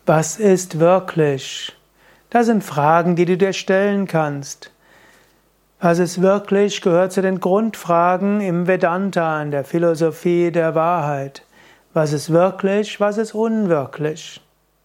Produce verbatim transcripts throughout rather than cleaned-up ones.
Was ist wirklich? Das sind Fragen, die du dir stellen kannst. Was ist wirklich, gehört zu den Grundfragen im Vedanta, in der Philosophie der Wahrheit. Was ist wirklich, was ist unwirklich?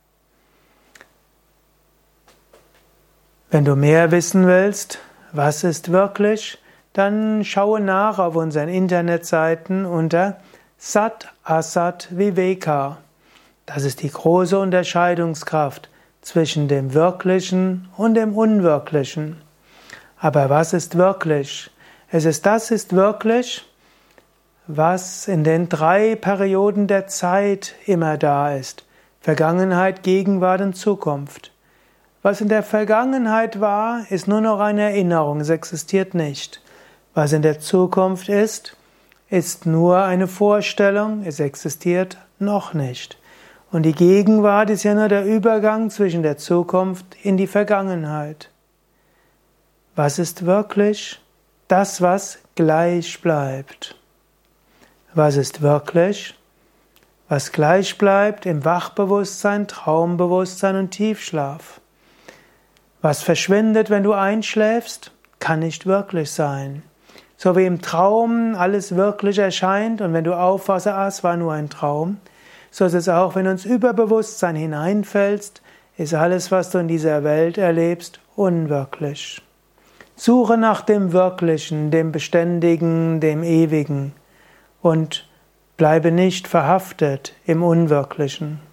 Wenn du mehr wissen willst, was ist wirklich, dann schaue nach auf unseren Internetseiten unter Sat Asat Viveka. Das ist die große Unterscheidungskraft zwischen dem Wirklichen und dem Unwirklichen. Aber was ist wirklich? Es ist das ist wirklich, was in den drei Perioden der Zeit immer da ist. Vergangenheit, Gegenwart und Zukunft. Was in der Vergangenheit war, ist nur noch eine Erinnerung, es existiert nicht. Was in der Zukunft ist, ist nur eine Vorstellung, es existiert noch nicht. Und die Gegenwart ist ja nur der Übergang zwischen der Zukunft in die Vergangenheit. Was ist wirklich? Das, was gleich bleibt. Was ist wirklich? Was gleich bleibt im Wachbewusstsein, Traumbewusstsein und Tiefschlaf. Was verschwindet, wenn du einschläfst, kann nicht wirklich sein. So wie im Traum alles wirklich erscheint und wenn du aufwachst, ah, es war nur ein Traum, so ist es auch, wenn du ins Überbewusstsein hineinfällst, ist alles, was du in dieser Welt erlebst, unwirklich. Suche nach dem Wirklichen, dem Beständigen, dem Ewigen und bleibe nicht verhaftet im Unwirklichen.